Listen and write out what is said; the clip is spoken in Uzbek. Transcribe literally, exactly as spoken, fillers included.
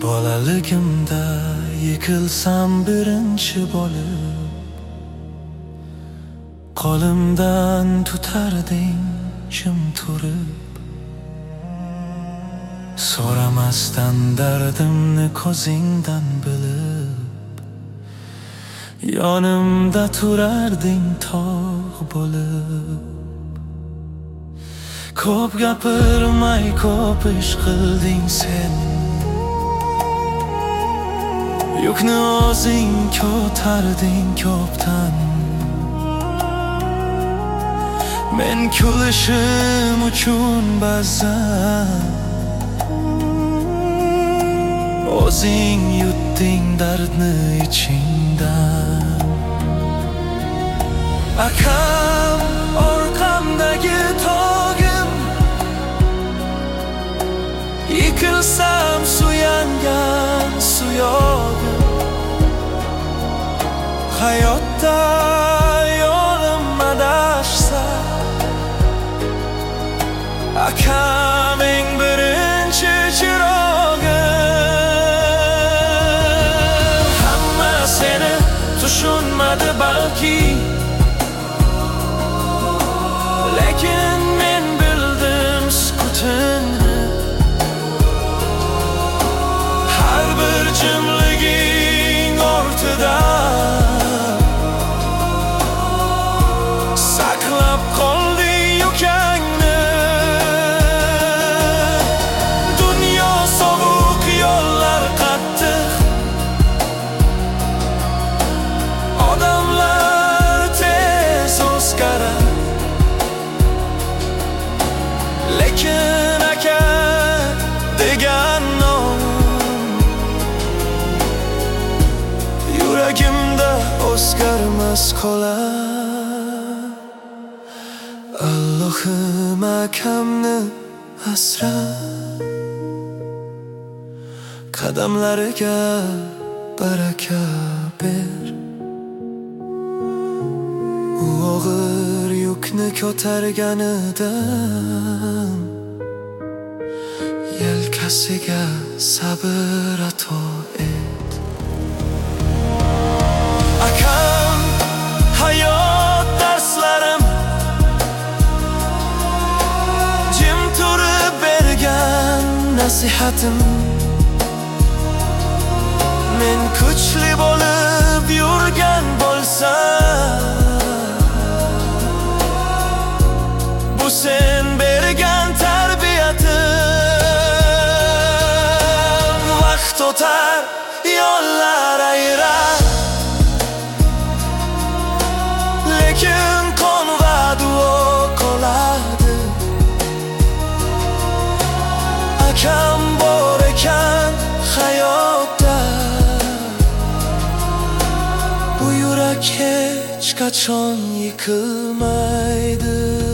Bolaligimda yiqilsam birinchi bo'lib, qo'limdan tutarding jim turib. So'ramasdan dardimni ko'zingdan bilib, yonimda turarding tog' bo'lib. Ko'p gapirmay ko'p ish qilding sen, yukni o'zing ko'tarding ko'pdan. Men kulishim uchun ba'zan o'zing yutding dardni ichingdan. Akam orqamdagi tog'im, yiqilsam suyangan suyog'im. Hayotda yo'lim adashsa, akam eng birinchi chirog'im. Hamma seni tushunmadi balki, lekin men bildim sukutingni. Har bir jimliging ortida saqlab qolding ukangni. Dunyo sovuq, yo'llar qattiq, odamlar tez o'zgaradi, lekin aka degan nom yuragimda o'zgarmas qolar. Allohim akamni asra, qadamlariga baraka ber. U og'ir yukni ko'targanidan yelkasiga sabr ato et. Akam hayot darslarim, jim turib bergan nasihatim. Men kuchli bo'lib yurgan bo'lsam, bu sen bergan tarbiyatim. Vaqt o'tar, yo'llar ayirar, lekin qon va duo qoladi. Akam bor ekan hayotda, bu yurak hech qachon yiqilmaydi.